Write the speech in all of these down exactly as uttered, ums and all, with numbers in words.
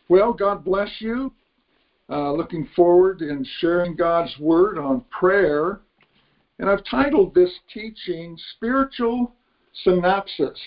Well, God bless you. Uh, looking forward in sharing God's Word on prayer. And I've titled this teaching, Spiritual Synopsis.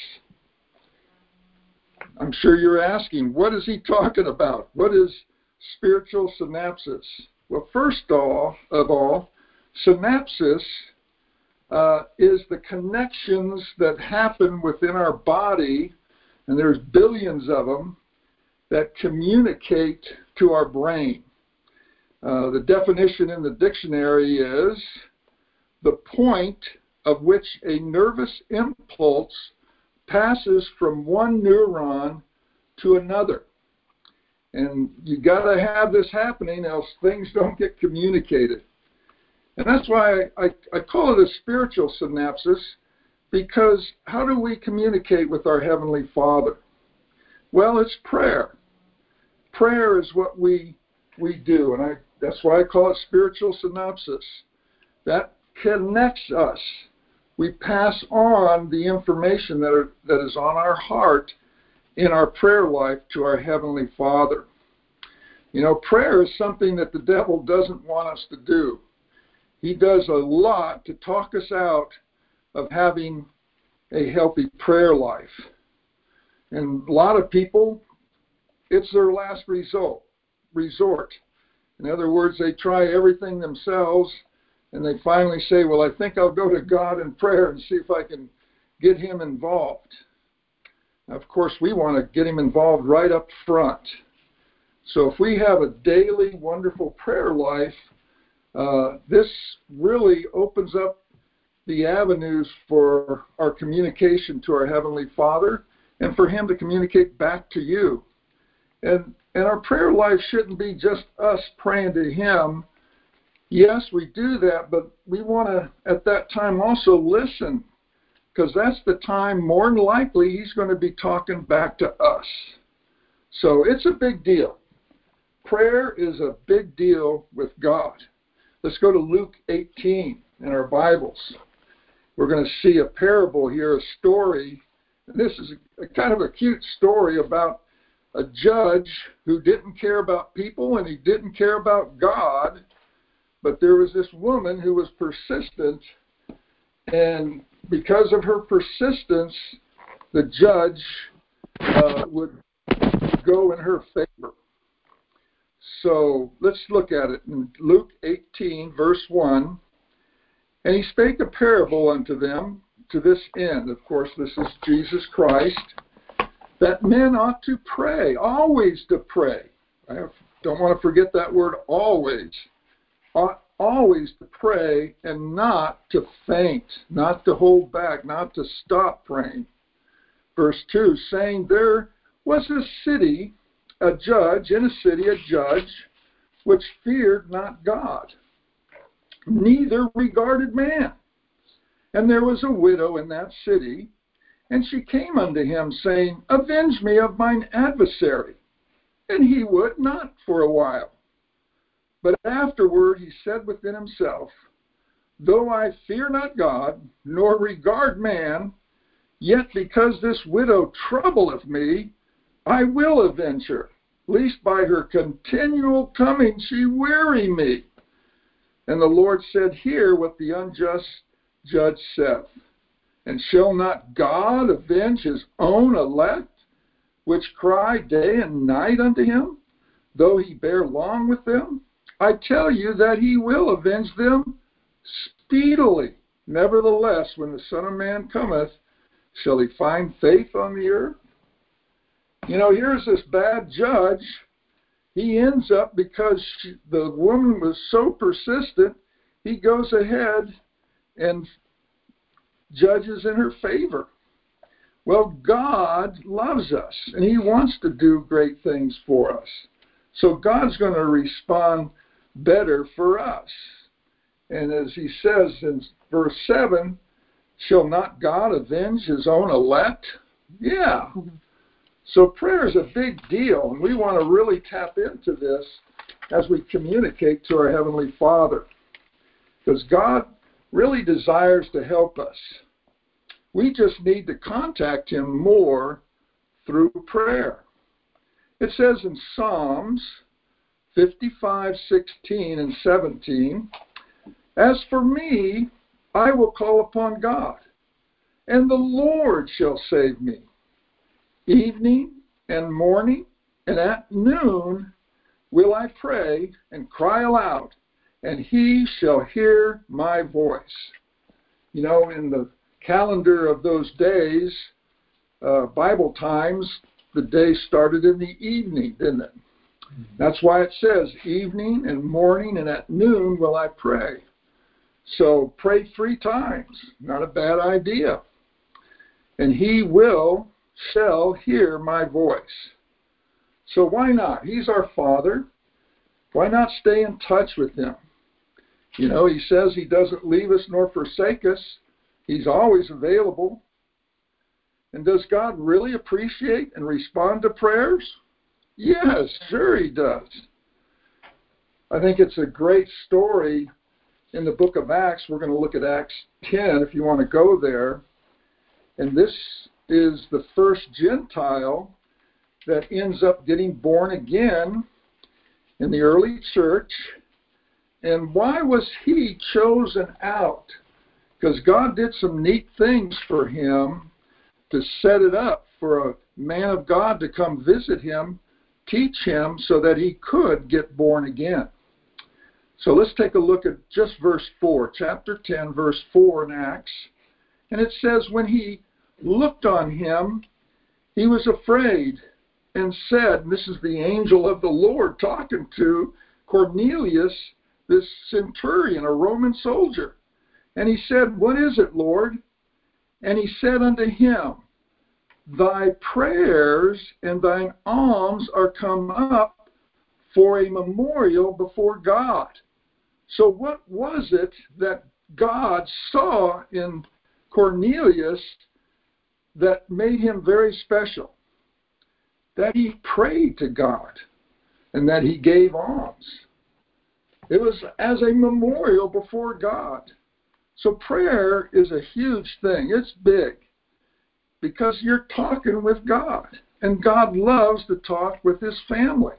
I'm sure you're asking, what is he talking about? What is spiritual synopsis? Well, first of all, of all synopsis uh, is the connections that happen within our body, and there's billions of them, that communicate to our brain. Uh, the definition in the dictionary is the point of which a nervous impulse passes from one neuron to another. And you got to have this happening, else things don't get communicated. And that's why I, I, I call it a spiritual synapsis, because how do we communicate with our Heavenly Father? Well, it's prayer. Prayer is what we we do, and I, that's why I call it spiritual synopsis. That connects us. We pass on the information that, are, that is on our heart in our prayer life to our Heavenly Father. You know, prayer is something that the devil doesn't want us to do. He does a lot to talk us out of having a healthy prayer life. And a lot of people, it's their last result, resort. In other words, they try everything themselves, and they finally say, well, I think I'll go to God in prayer and see if I can get him involved. Now, of course, we want to get him involved right up front. So if we have a daily, wonderful prayer life, uh, this really opens up the avenues for our communication to our Heavenly Father and for him to communicate back to you. And, and our prayer life shouldn't be just us praying to him. Yes, we do that, but we want to, at that time, also listen, because that's the time, more than likely, he's going to be talking back to us. So it's a big deal. Prayer is a big deal with God. Let's go to Luke eighteen in our Bibles. We're going to see a parable here, a story. And this is a, a kind of a cute story about a judge who didn't care about people and he didn't care about God. But there was this woman who was persistent, and because of her persistence, the judge uh, would go in her favor. So let's look at it in Luke eighteen, verse one. And he spake a parable unto them to this end. Of course, this is Jesus Christ, that men ought to pray, always to pray. I don't want to forget that word always. Ought always to pray and not to faint, not to hold back, not to stop praying. Verse two, saying, there was a city, a judge, in a city a judge, which feared not God, neither regarded man. And there was a widow in that city, and she came unto him, saying, avenge me of mine adversary. And he would not for a while. But afterward he said within himself, though I fear not God, nor regard man, yet because this widow troubleth me, I will avenge her, lest by her continual coming she weary me. And the Lord said, hear what the unjust judge saith. And shall not God avenge his own elect, which cry day and night unto him, though he bear long with them? I tell you that he will avenge them speedily. Nevertheless, when the Son of Man cometh, shall he find faith on the earth? You know, here's this bad judge. He ends up, because she, the woman was so persistent, he goes ahead and judges in her favor. Well, God loves us, and he wants to do great things for us. So God's going to respond better for us. And as he says in verse seven, shall not God avenge his own elect? Yeah. So prayer is a big deal, and we want to really tap into this as we communicate to our Heavenly Father, because God really desires to help us. We just need to contact him more through prayer. It says in Psalms fifty-five, sixteen and seventeen, "As for me, I will call upon God, and the Lord shall save me. Evening and morning and at noon will I pray and cry aloud, and he shall hear my voice." You know, in the calendar of those days, uh, Bible times, the day started in the evening, didn't it? Mm-hmm. That's why it says, evening and morning and at noon will I pray. So pray three times. Not a bad idea. And he will, shall hear my voice. So why not? He's our Father. Why not stay in touch with him? You know, he says he doesn't leave us nor forsake us. He's always available. And does God really appreciate and respond to prayers? Yes, sure he does. I think it's a great story in the book of Acts. We're going to look at Acts ten if you want to go there. And this is the first Gentile that ends up getting born again in the early church. And why was he chosen out? Because God did some neat things for him to set it up for a man of God to come visit him, teach him so that he could get born again. So let's take a look at just verse four, chapter ten, verse four in Acts. And it says, "When he looked on him, he was afraid and said," and this is the angel of the Lord talking to Cornelius, this centurion, a Roman soldier. And he said, "What is it, Lord?" And he said unto him, "Thy prayers and thine alms are come up for a memorial before God." So what was it that God saw in Cornelius that made him very special? That he prayed to God and that he gave alms. It was as a memorial before God. So prayer is a huge thing. It's big because you're talking with God, and God loves to talk with his family.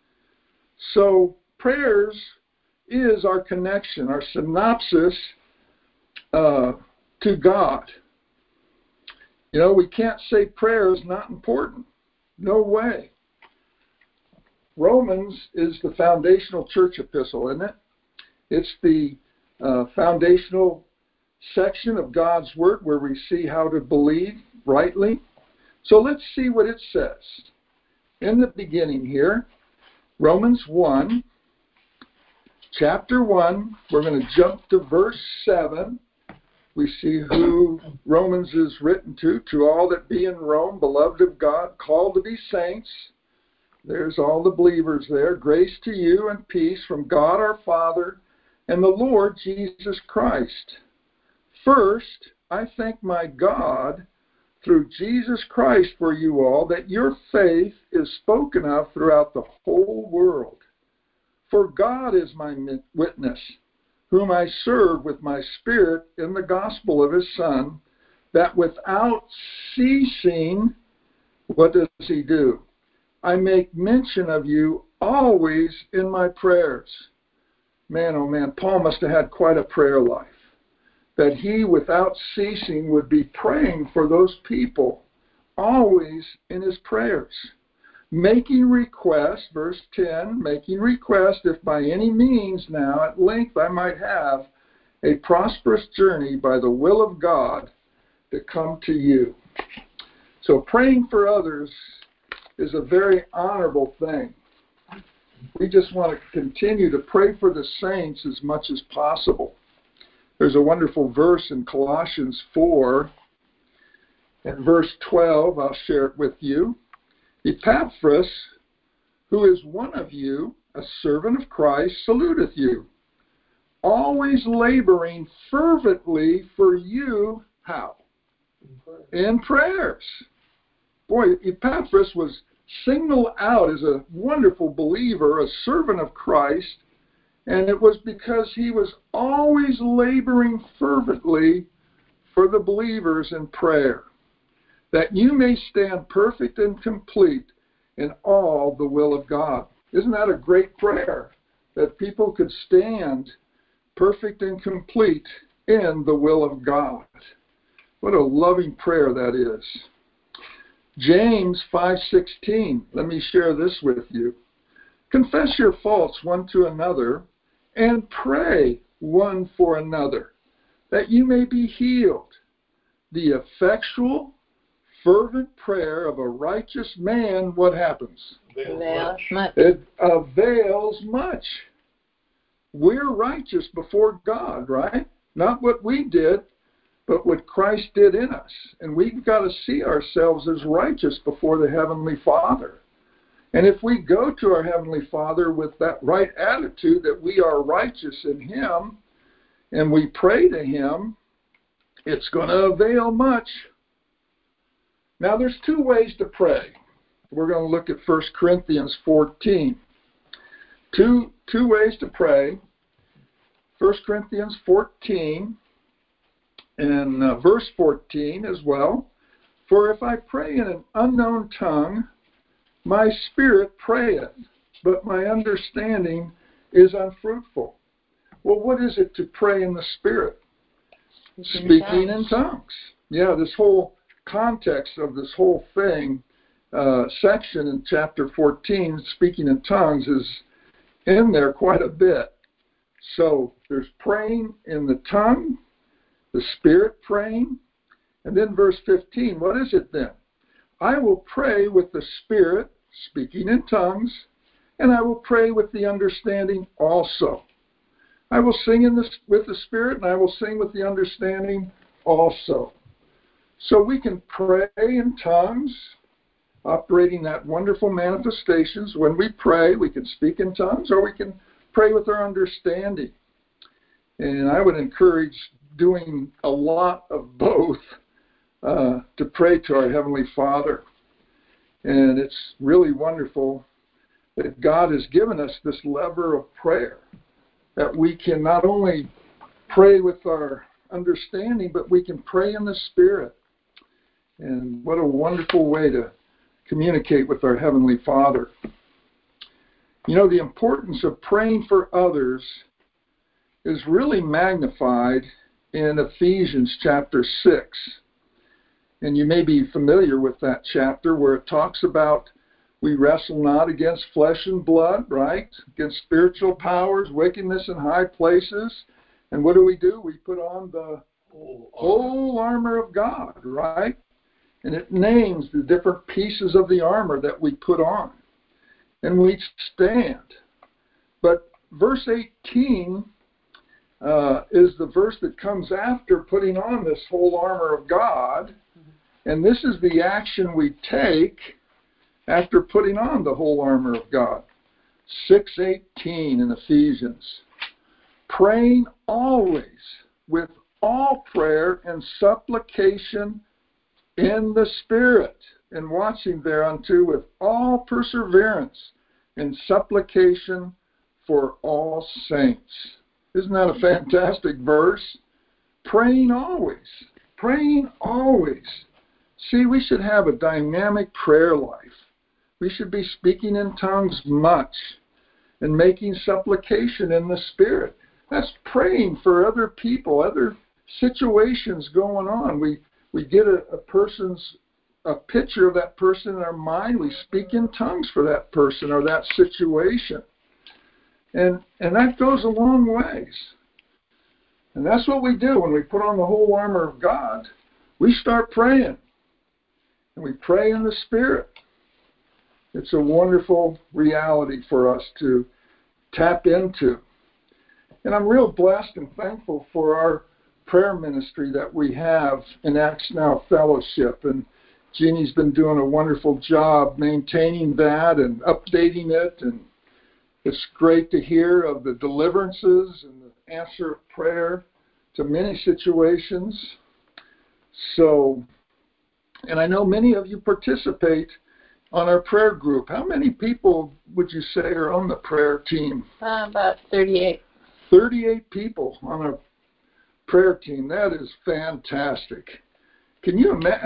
So prayers is our connection, our synopsis uh, to God. You know, we can't say prayer is not important. No way. Romans is the foundational church epistle, isn't it? It's the uh, foundational section of God's Word where we see how to believe rightly. So let's see what it says. In the beginning here, Romans one, chapter one, we're going to jump to verse seven. We see who Romans is written to, "To all that be in Rome, beloved of God, called to be saints." There's all the believers there. "Grace to you and peace from God our Father and the Lord Jesus Christ. First, I thank my God through Jesus Christ for you all, that your faith is spoken of throughout the whole world. For God is my witness, whom I serve with my spirit in the gospel of his Son, that without ceasing," what does he do? "I make mention of you always in my prayers." Man, oh man, Paul must have had quite a prayer life. That he, without ceasing, would be praying for those people, always in his prayers. "Making request," verse ten, "making request, if by any means now at length I might have a prosperous journey by the will of God to come to you." So praying for others is a very honorable thing. We just want to continue to pray for the saints as much as possible. There's a wonderful verse in Colossians four, and verse twelve, I'll share it with you. "Epaphras, who is one of you, a servant of Christ, saluteth you, always laboring fervently for you," how? In prayers. Boy, Epaphras was singled out as a wonderful believer, a servant of Christ, and it was because he was always laboring fervently for the believers in prayer, "that you may stand perfect and complete, in all the will of God. Isn't that a great prayer? That people could stand perfect and complete in the will of God. What a loving prayer that is. James five sixteen, let me share this with you. Confess your faults one to another and pray one for another, that you may be healed. The effectual, fervent prayer of a righteous man, what happens? Avails much. It avails much. We're righteous before God, right? Not what we did, but what Christ did in us. And we've got to see ourselves as righteous before the Heavenly Father. And if we go to our Heavenly Father with that right attitude that we are righteous in Him, and we pray to Him, it's going to avail much. Now, there's two ways to pray. We're going to look at First Corinthians fourteen. Two, two ways to pray. First Corinthians fourteen and uh, verse fourteen as well. For if I pray in an unknown tongue, my spirit prayeth, but my understanding is unfruitful. Well, what is it to pray in the Spirit? Speaking in tongues. Yeah, this whole context of this whole thing, uh, section in chapter fourteen, speaking in tongues, is in there quite a bit. So there's praying in the tongue, the Spirit praying, and then verse fifteen, what is it then? I will pray with the Spirit, speaking in tongues, and I will pray with the understanding also. I will sing in the, with the Spirit, and I will sing with the understanding also. So we can pray in tongues, operating that wonderful manifestations. When we pray, we can speak in tongues, or we can pray with our understanding. And I would encourage doing a lot of both uh, to pray to our Heavenly Father. And it's really wonderful that God has given us this lever of prayer, that we can not only pray with our understanding, but we can pray in the Spirit. And what a wonderful way to communicate with our Heavenly Father. You know, the importance of praying for others is really magnified in Ephesians chapter six. And you may be familiar with that chapter where it talks about we wrestle not against flesh and blood, right? Against spiritual powers, wickedness in high places. And what do we do? We put on the whole armor, whole armor of God, right? And it names the different pieces of the armor that we put on. And we stand. But verse eighteen uh, is the verse that comes after putting on this whole armor of God. And this is the action we take after putting on the whole armor of God. six eighteen in Ephesians. Praying always with all prayer and supplication in the Spirit, and watching thereunto with all perseverance and supplication for all saints. Isn't that a fantastic verse? Praying always. Praying always. See, we should have a dynamic prayer life. We should be speaking in tongues much and making supplication in the Spirit. That's praying for other people, other situations going on. We we get a, a person's a picture of that person in our mind. We speak in tongues for that person or that situation. And and that goes a long ways. And that's what we do when we put on the whole armor of God. We start praying. And we pray in the Spirit. It's a wonderful reality for us to tap into. And I'm real blessed and thankful for our prayer ministry that we have in Acts Now Fellowship. And Jeannie's been doing a wonderful job maintaining that and updating it. And it's great to hear of the deliverances and the answer of prayer to many situations. So, and I know many of you participate on our prayer group. How many people would you say are on the prayer team? Uh, about thirty-eight. thirty-eight people on our prayer team. That is fantastic. Can you imagine? I mean,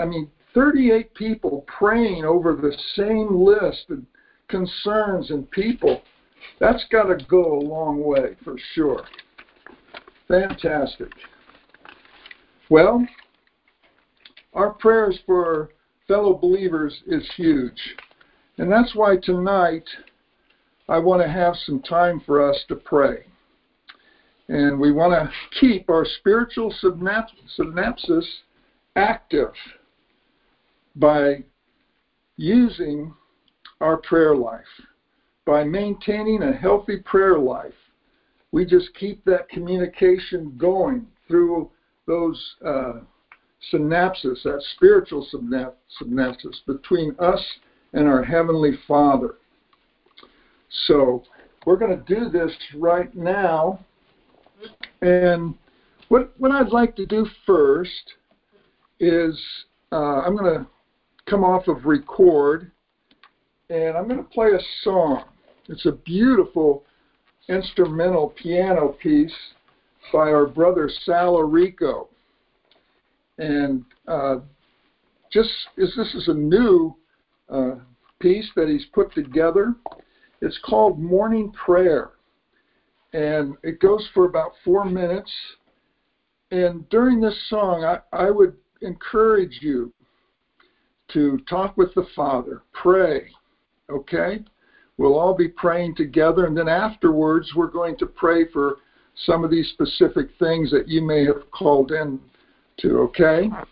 thirty-eight people praying over the same list of concerns and people. That's got to go a long way for sure. Fantastic. Well, our prayers for fellow believers is huge. And that's why tonight I want to have some time for us to pray. And we want to keep our spiritual synapses active by using our prayer life. By maintaining a healthy prayer life, we just keep that communication going through those uh, synapses, that spiritual synapses between us and our Heavenly Father. So we're going to do this right now. And what, what I'd like to do first is uh, I'm going to come off of record, and I'm going to play a song. It's a beautiful instrumental piano piece by our brother Sal Rico. And uh, just as this is a new uh, piece that he's put together, it's called Morning Prayer. And it goes for about four minutes. And during this song, I, I would encourage you to talk with the Father, pray, okay? We'll all be praying together, and then afterwards we're going to pray for some of these specific things that you may have called in to, okay?